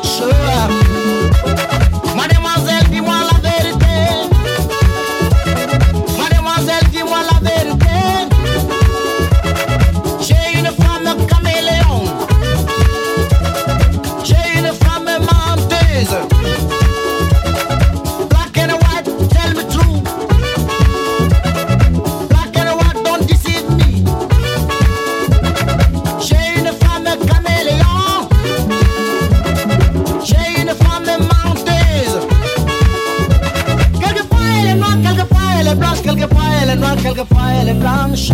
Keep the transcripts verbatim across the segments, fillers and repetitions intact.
blanche. Mademoiselle, dis-moi la vérité. Mademoiselle, dis-moi la vérité. J'ai une femme caméléon. J'ai une femme menteuse. Black and white, tell me true. Black and white, don't deceive me. J'ai une femme caméléon. J'ai une femme menteuse. Quelquefois elle est noire, quelquefois elle est blanche, quelquefois elle est noire, quelquefois elle est blanche.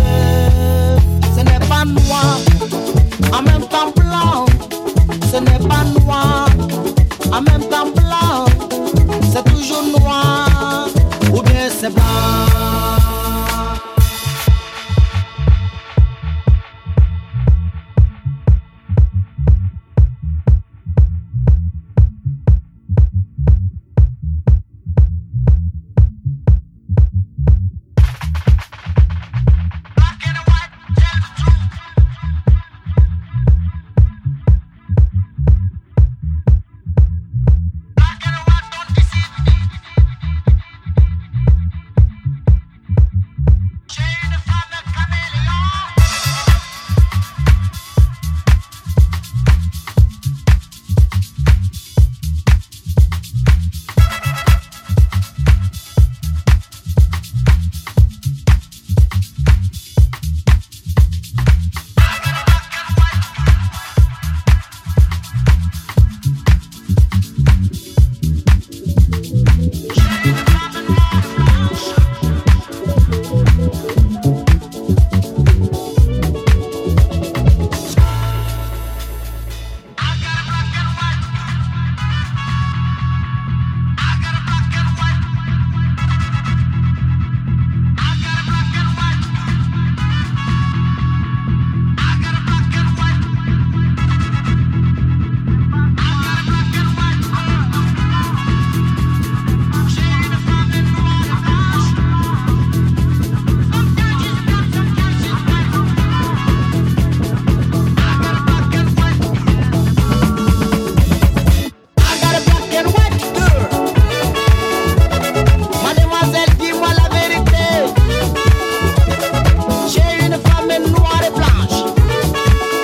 Ce n'est pas noir, en même temps blanc. Ce n'est pas noir, en même temps blanc. C'est toujours noir, ou bien c'est blanc.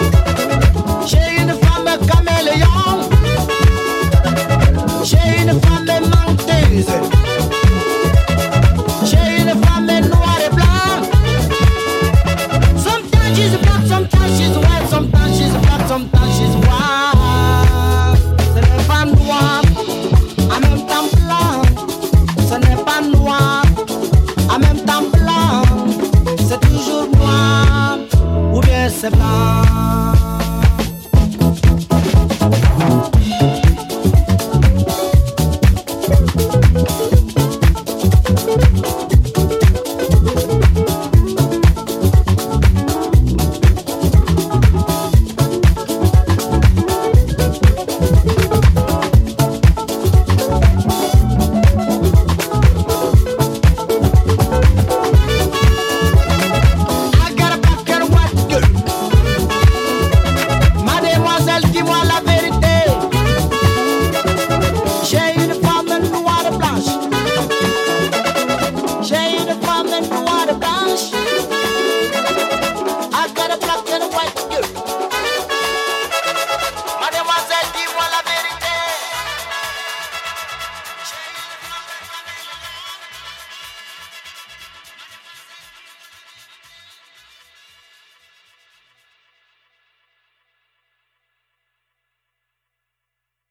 J'ai une